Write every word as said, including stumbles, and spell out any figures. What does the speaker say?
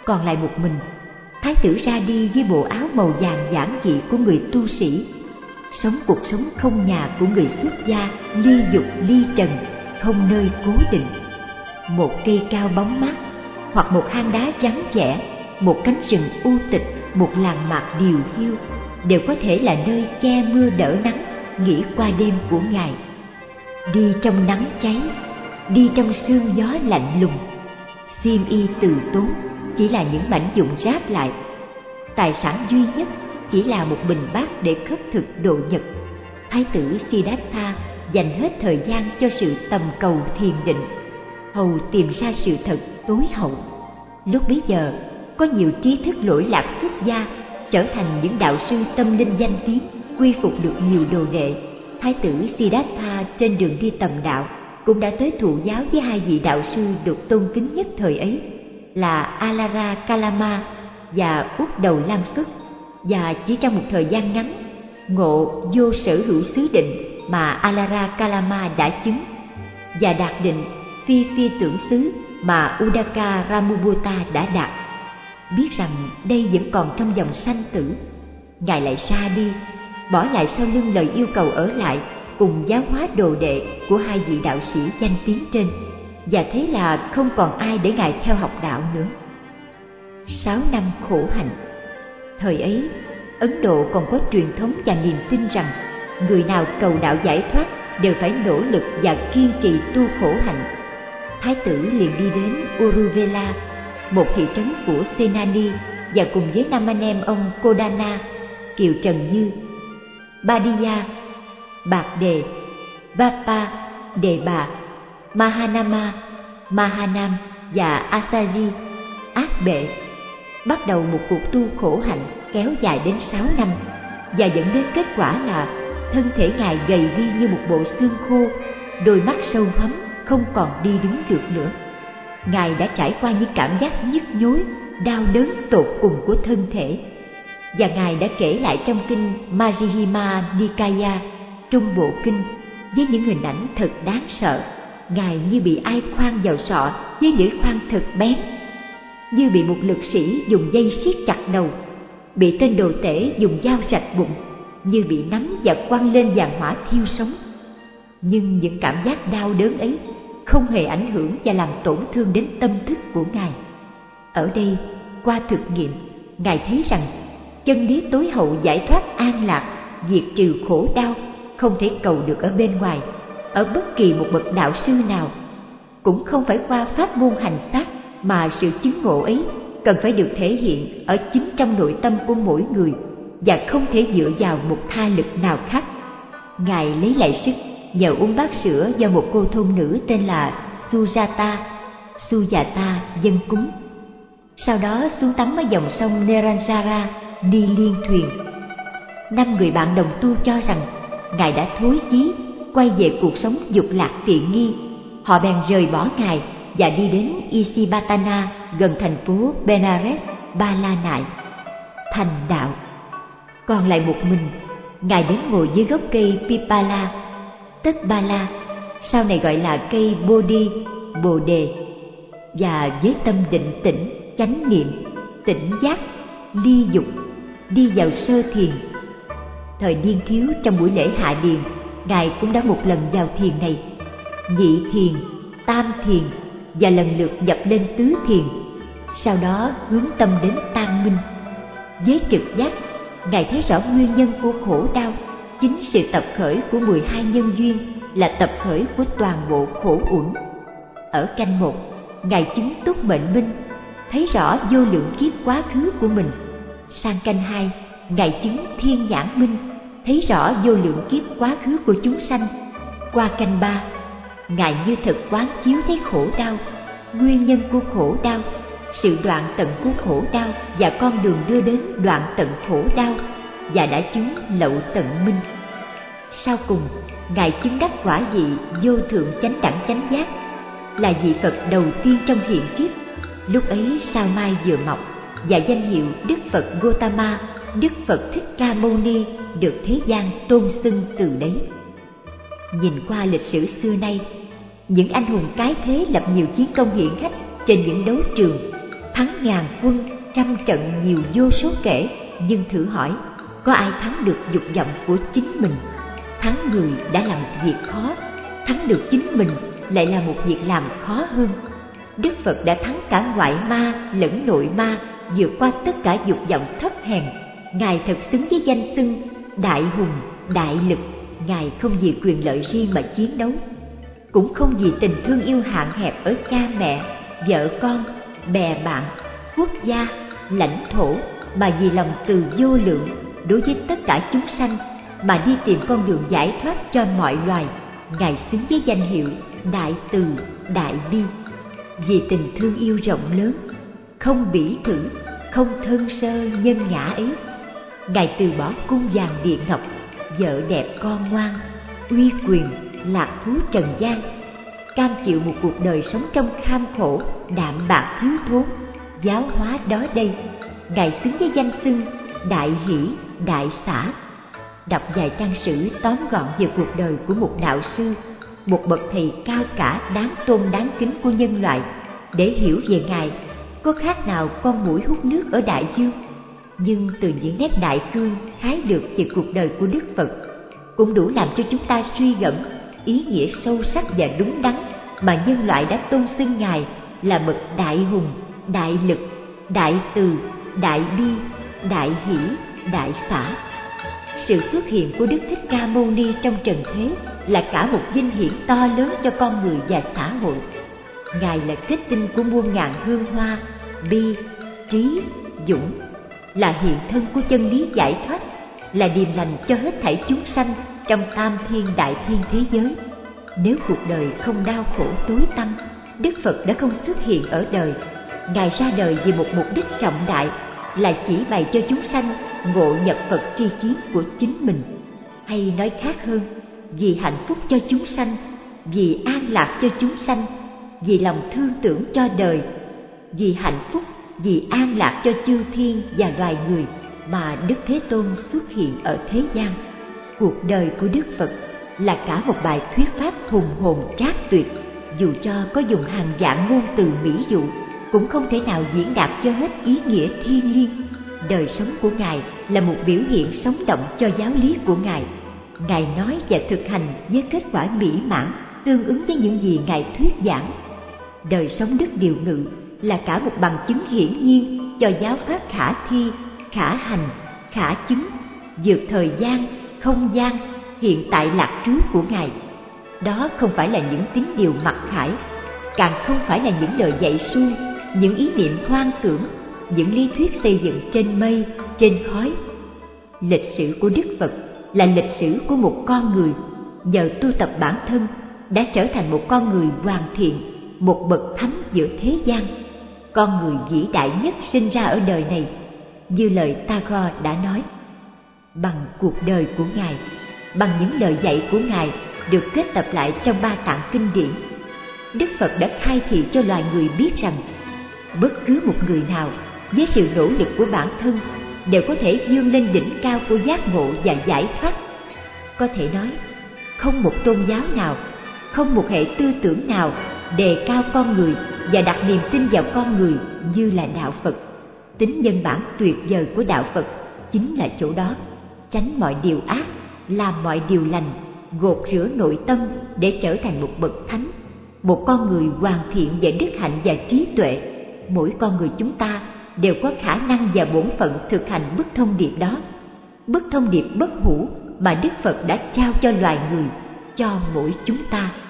Còn lại một mình, Thái tử ra đi với bộ áo màu vàng giản dị của người tu sĩ, sống cuộc sống không nhà của người xuất gia, ly dục ly trần, không nơi cố định. Một cây cao bóng mát, hoặc một hang đá vắng vẻ, một cánh rừng u tịch, một làng mạc điều hiu, đều có thể là nơi che mưa đỡ nắng, nghỉ qua đêm của Ngài. Đi trong nắng cháy, đi trong sương gió lạnh lùng, xiêm y từ tốn chỉ là những mảnh vụn ráp lại. Tài sản duy nhất chỉ là một bình bát để khất thực độ nhật. Thái tử Siddhartha dành hết thời gian cho sự tầm cầu thiền định, hầu tìm ra sự thật tối hậu. Lúc bấy giờ, có nhiều trí thức lỗi lạc xuất gia trở thành những đạo sư tâm linh danh tiếng, quy phục được nhiều đồ đệ. Thái tử Siddhartha trên đường đi tầm đạo cũng đã tới thụ giáo với hai vị đạo sư được tôn kính nhất thời ấy là Alara Kalama và Úc Đầu Lam Phất, và chỉ trong một thời gian ngắn, ngộ vô sở hữu xứ định mà Alara Kalama đã chứng, và đạt định phi phi tưởng xứ mà Udaka Ramubota đã đạt. Biết rằng đây vẫn còn trong dòng sanh tử, Ngài lại ra đi, bỏ lại sau lưng lời yêu cầu ở lại cùng giáo hóa đồ đệ của hai vị đạo sĩ danh tiếng trên, và thế là không còn ai để Ngài theo học đạo nữa. Sáu năm khổ hạnh. Thời ấy, Ấn Độ còn có truyền thống và niềm tin rằng người nào cầu đạo giải thoát đều phải nỗ lực và kiên trì tu khổ hạnh. Thái tử liền đi đến Uruvela, một thị trấn của Senani, và cùng với năm anh em ông Kodana, Kiều Trần Như, Badiya, Bạc Đề, Vapa, Đề Bà, Mahanama, Mahanam và Asaji, Ác Bệ, bắt đầu một cuộc tu khổ hạnh kéo dài đến sáu năm, và dẫn đến kết quả là thân thể Ngài gầy đi như một bộ xương khô, đôi mắt sâu hắm, không còn đi đứng được nữa. Ngài đã trải qua những cảm giác nhức nhối, đau đớn tột cùng của thân thể, và Ngài đã kể lại trong kinh Majjhima Nikaya, Trung Bộ Kinh, với những hình ảnh thật đáng sợ. Ngài như bị ai khoan vào sọ với lưỡi khoan thật bén, như bị một lực sĩ dùng dây siết chặt đầu, bị tên đồ tể dùng dao rạch bụng, như bị nắm và quăng lên giàn hỏa thiêu sống. Nhưng những cảm giác đau đớn ấy không hề ảnh hưởng và làm tổn thương đến tâm thức của Ngài. Ở đây, qua thực nghiệm, Ngài thấy rằng chân lý tối hậu giải thoát an lạc, diệt trừ khổ đau không thể cầu được ở bên ngoài, ở bất kỳ một bậc đạo sư nào, cũng không phải qua pháp môn hành xác, mà sự chứng ngộ ấy cần phải được thể hiện ở chính trong nội tâm của mỗi người, và không thể dựa vào một tha lực nào khác. Ngài lấy lại sức nhờ uống bát sữa do một cô thôn nữ tên là Sujata, Sujata dâng cúng. Sau đó xuống tắm ở dòng sông Neranjara, đi liên thuyền. Năm người bạn đồng tu cho rằng Ngài đã thối chí quay về cuộc sống dục lạc tiện nghi. Họ bèn rời bỏ Ngài và đi đến Isipatana, gần thành phố Benares, Ba La Nại, thành đạo. Còn lại một mình, Ngài đến ngồi dưới gốc cây Pipala, Tất Ba La, sau này gọi là cây Bodhi, Bồ Đề, và với tâm định tĩnh, chánh niệm, tỉnh giác, ly dục, đi vào sơ thiền. Thời niên thiếu trong buổi lễ hạ điền, Ngài cũng đã một lần vào thiền này, nhị thiền, tam thiền, và lần lượt nhập lên tứ thiền, sau đó hướng tâm đến tam minh. Với trực giác, Ngài thấy rõ nguyên nhân của khổ đau. Chính sự tập khởi của mười hai nhân duyên là tập khởi của toàn bộ khổ uẩn. Ở canh một, Ngài chứng túc mệnh minh, thấy rõ vô lượng kiếp quá khứ của mình. Sang canh hai, Ngài chứng thiên nhãn minh, thấy rõ vô lượng kiếp quá khứ của chúng sanh. Qua canh ba, Ngài như thực quán chiếu thấy khổ đau, nguyên nhân của khổ đau, sự đoạn tận của khổ đau và con đường đưa đến đoạn tận khổ đau, và đã chứng lậu tận minh. Sau cùng, Ngài chứng đắc quả vị vô thượng chánh đẳng chánh giác, là vị Phật đầu tiên trong hiện kiếp. Lúc ấy sao mai vừa mọc, và danh hiệu Đức Phật Gotama, Đức Phật Thích Ca Mâu Ni được thế gian tôn xưng từ đấy. Nhìn qua lịch sử xưa nay, những anh hùng cái thế lập nhiều chiến công hiển hách trên những đấu trường, thắng ngàn quân, trăm trận nhiều vô số kể, nhưng thử hỏi, có ai thắng được dục vọng của chính mình? Thắng người đã là một việc khó, thắng được chính mình lại là một việc làm khó hơn. Đức Phật đã thắng cả ngoại ma lẫn nội ma, vượt qua tất cả dục vọng thấp hèn. Ngài thật xứng với danh xưng đại hùng, đại lực. Ngài không vì quyền lợi riêng mà chiến đấu, cũng không vì tình thương yêu hạn hẹp ở cha mẹ, vợ con, bè bạn, quốc gia, lãnh thổ, mà vì lòng từ vô lượng đối với tất cả chúng sanh mà đi tìm con đường giải thoát cho mọi loài. Ngài xứng với danh hiệu đại từ, đại bi. Vì tình thương yêu rộng lớn, không bỉ thử, không thân sơ nhân ngã ấy, Ngài từ bỏ cung vàng địa ngọc, vợ đẹp con ngoan, uy quyền, lạc thú trần gian, cam chịu một cuộc đời sống trong kham khổ, đạm bạc thiếu thốn, giáo hóa đó đây. Ngài xứng với danh xưng đại hỷ, đại xả. Đọc vài trang sử tóm gọn về cuộc đời của một đạo sư, một bậc thầy cao cả đáng tôn đáng kính của nhân loại, để hiểu về Ngài có khác nào con muỗi hút nước ở đại dương. Nhưng từ những nét đại cương hái được về cuộc đời của Đức Phật cũng đủ làm cho chúng ta suy gẫm ý nghĩa sâu sắc và đúng đắn mà nhân loại đã tôn xưng Ngài là bậc đại hùng, đại lực, đại từ, đại bi, đại hỷ, đại xả. Sự xuất hiện của Đức Thích Ca Mâu Ni trong trần thế là cả một vinh hiển to lớn cho con người và xã hội. Ngài là kết tinh của muôn ngàn hương hoa, bi, trí, dũng, là hiện thân của chân lý giải thoát, là điềm lành cho hết thảy chúng sanh trong tam thiên đại thiên thế giới. Nếu cuộc đời không đau khổ tối tăm, Đức Phật đã không xuất hiện ở đời. Ngài ra đời vì một mục đích trọng đại, là chỉ bày cho chúng sanh ngộ nhập Phật tri kiến của chính mình. Hay nói khác hơn, vì hạnh phúc cho chúng sanh, vì an lạc cho chúng sanh, vì lòng thương tưởng cho đời, vì hạnh phúc, vì an lạc cho chư thiên và loài người mà Đức Thế Tôn xuất hiện ở thế gian. Cuộc đời của Đức Phật là cả một bài thuyết pháp hùng hồn trác tuyệt, dù cho có dùng hàng vạn ngôn từ mỹ dụ cũng không thể nào diễn đạt cho hết ý nghĩa thiêng liêng. Đời sống của Ngài là một biểu hiện sống động cho giáo lý của Ngài. Ngài nói và thực hành với kết quả mỹ mãn, tương ứng với những gì Ngài thuyết giảng. Đời sống Đức Điều Ngự là cả một bằng chứng hiển nhiên cho giáo pháp khả thi, khả hành, khả chứng, vượt thời gian, không gian, hiện tại lạc trú của Ngài. Đó không phải là những tín điều mặc khải, càng không phải là những lời dạy suông, những ý niệm hoang tưởng, những lý thuyết xây dựng trên mây, trên khói. Lịch sử của Đức Phật là lịch sử của một con người nhờ tu tập bản thân đã trở thành một con người hoàn thiện, một bậc thánh giữa thế gian, con người vĩ đại nhất sinh ra ở đời này. Như lời Tagore đã nói, bằng cuộc đời của Ngài, bằng những lời dạy của Ngài được kết tập lại trong ba tạng kinh điển, Đức Phật đã khai thị cho loài người biết rằng bất cứ một người nào với sự nỗ lực của bản thân đều có thể vươn lên đỉnh cao của giác ngộ và giải thoát. Có thể nói, không một tôn giáo nào, không một hệ tư tưởng nào đề cao con người và đặt niềm tin vào con người như là đạo Phật. Tính nhân bản tuyệt vời của đạo Phật chính là chỗ đó: tránh mọi điều ác, làm mọi điều lành, gột rửa nội tâm để trở thành một bậc thánh, một con người hoàn thiện về đức hạnh và trí tuệ. Mỗi con người chúng ta đều có khả năng và bổn phận thực hành bức thông điệp đó, bức thông điệp bất hủ mà Đức Phật đã trao cho loài người, cho mỗi chúng ta.